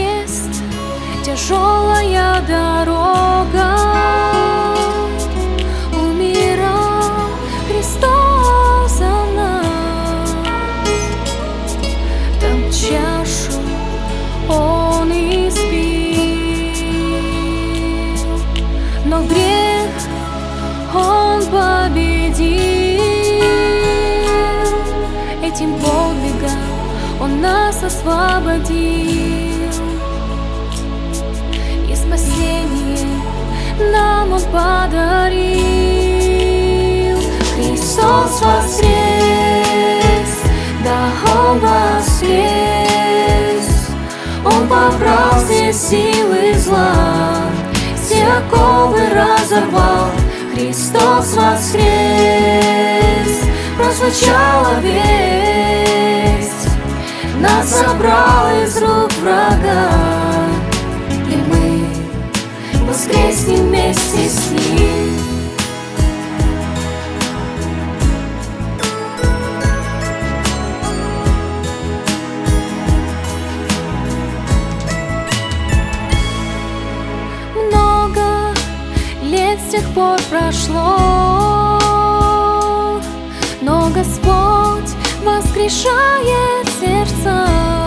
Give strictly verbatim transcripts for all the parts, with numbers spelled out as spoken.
есть тяжелая дорога, умирал Христос за нас. Там чашу Он испил, но грех Он победил. Этим подвигом Он нас освободил, и спасение нам Он подарил. Христос воскрес, да Он воскрес. Он побрал все силы зла, все оковы разорвал. Христос воскрес, прозвучала весть, нас забрал из рук врага, и мы воскреснем вместе с Ним. Много лет с тех пор прошло, но Господь воскрешает сердца.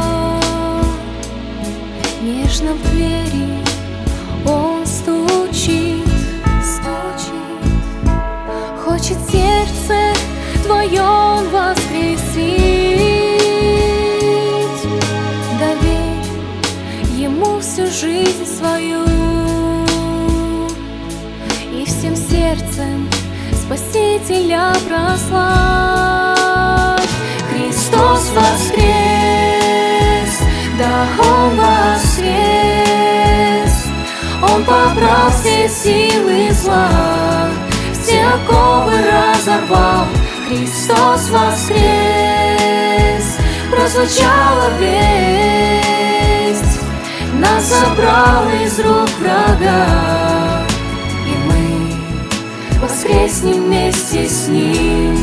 Нежно в двери Он стучит, стучит. Хочет сердце твое Он воскресить. Доверь Ему всю жизнь свою, и всем сердцем Спасителя прославь. Христос воскрес, да Он воскрес. Он побрал все силы зла, все оковы разорвал. Христос воскрес, прозвучала весть, нас забрал из рук врага, и мы воскреснем вместе с Ним.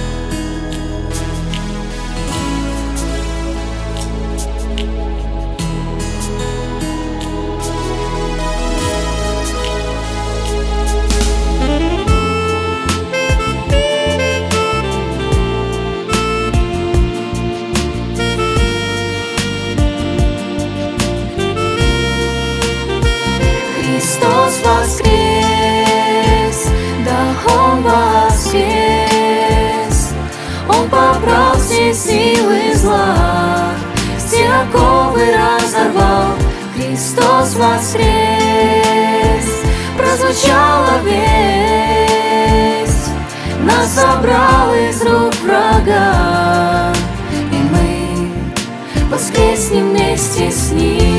Христос воскрес, да Он воскрес. Он побрал все силы зла, все оковы разорвал. Христос воскрес, прозвучала весть, нас забрал из рук врага, и мы воскреснем вместе с Ним.